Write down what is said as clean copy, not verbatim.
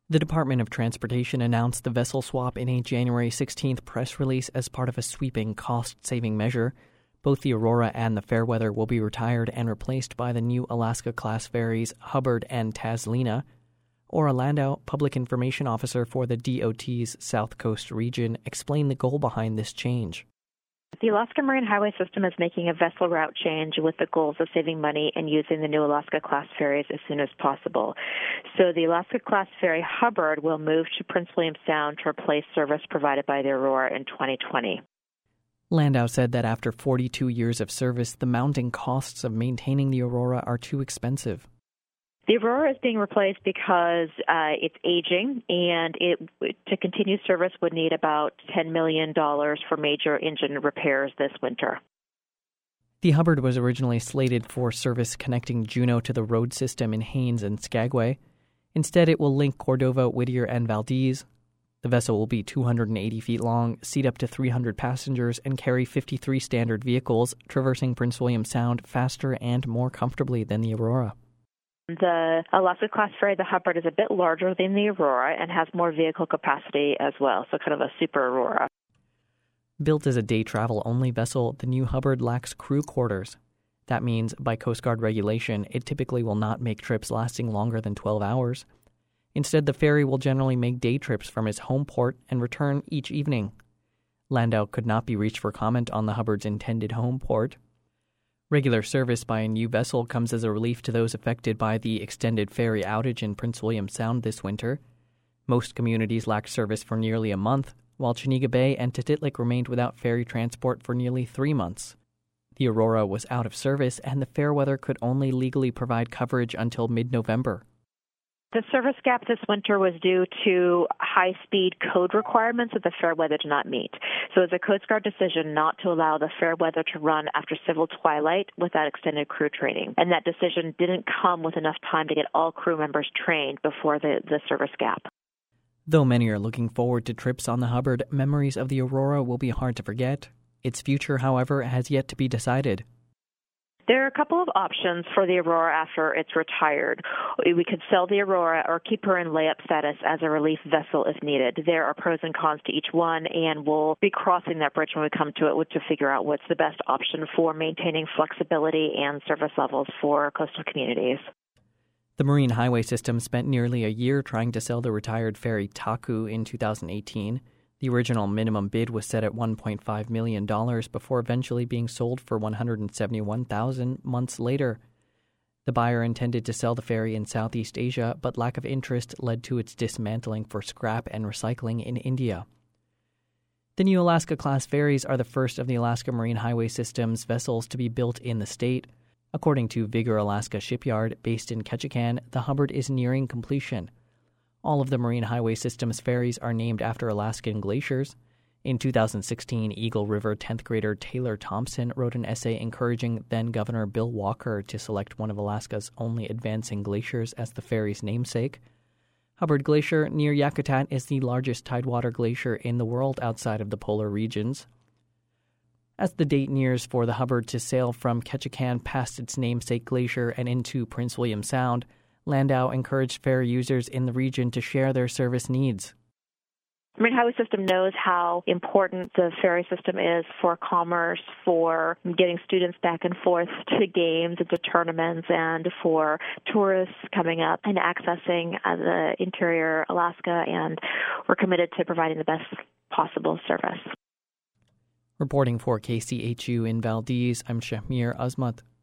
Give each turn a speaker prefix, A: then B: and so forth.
A: The Department of Transportation announced the vessel swap in a January 16th press release as part of a sweeping cost-saving measure. Both the Aurora and the Fairweather will be retired and replaced by the new Alaska-class ferries Hubbard and Taslina. Ora Landau, Public Information Officer for the DOT's South Coast region, explained the goal behind this change.
B: The Alaska Marine Highway System is making a vessel route change with the goals of saving money and using the new Alaska-class ferries as soon as possible. So the Alaska-class ferry Hubbard will move to Prince William Sound to replace service provided by the Aurora in 2020.
A: Landau said that after 42 years of service, the mounting costs of maintaining the Aurora are too expensive.
B: The Aurora is being replaced because it's aging, and to continue service would need about $10 million for major engine repairs this winter.
A: The Hubbard was originally slated for service connecting Juneau to the road system in Haines and Skagway. Instead, it will link Cordova, Whittier, and Valdez. The vessel will be 280 feet long, seat up to 300 passengers, and carry 53 standard vehicles, traversing Prince William Sound faster and more comfortably than the Aurora.
B: The Alaska-class ferry, the Hubbard, is a bit larger than the Aurora and has more vehicle capacity as well, so kind of a super Aurora.
A: Built as a day travel-only vessel, the new Hubbard lacks crew quarters. That means, by Coast Guard regulation, it typically will not make trips lasting longer than 12 hours. Instead, the ferry will generally make day trips from its home port and return each evening. Landau could not be reached for comment on the Hubbard's intended home port. Regular service by a new vessel comes as a relief to those affected by the extended ferry outage in Prince William Sound this winter. Most communities lacked service for nearly a month, while Chenega Bay and Tutitlik remained without ferry transport for nearly 3 months. The Aurora was out of service, and the Fairweather could only legally provide coverage until mid-November.
B: The service gap this winter was due to high-speed code requirements that the Fairweather did not meet. So it was a Coast Guard decision not to allow the Fairweather to run after civil twilight without extended crew training. And that decision didn't come with enough time to get all crew members trained before the service gap.
A: Though many are looking forward to trips on the Hubbard, memories of the Aurora will be hard to forget. Its future, however, has yet to be decided.
B: There are a couple of options for the Aurora after it's retired. We could sell the Aurora or keep her in layup status as a relief vessel if needed. There are pros and cons to each one, and we'll be crossing that bridge when we come to it to figure out what's the best option for maintaining flexibility and service levels for coastal communities.
A: The Marine Highway System spent nearly a year trying to sell the retired ferry Taku in 2018. The original minimum bid was set at $1.5 million before eventually being sold for $171,000 months later. The buyer intended to sell the ferry in Southeast Asia, but lack of interest led to its dismantling for scrap and recycling in India. The new Alaska-class ferries are the first of the Alaska Marine Highway System's vessels to be built in the state. According to Vigor Alaska Shipyard, based in Ketchikan, the Hubbard is nearing completion. All of the Marine Highway System's ferries are named after Alaskan glaciers. In 2016, Eagle River 10th grader Taylor Thompson wrote an essay encouraging then-Governor Bill Walker to select one of Alaska's only advancing glaciers as the ferry's namesake. Hubbard Glacier near Yakutat is the largest tidewater glacier in the world outside of the polar regions. As the date nears for the Hubbard to sail from Ketchikan past its namesake glacier and into Prince William Sound, Landau encouraged ferry users in the region to share their service needs.
B: The Marine Highway System knows how important the ferry system is for commerce, for getting students back and forth to games and to tournaments, and for tourists coming up and accessing the interior Alaska, and we're committed to providing the best possible service.
A: Reporting for KCHU in Valdez, I'm Shahmir Azmat.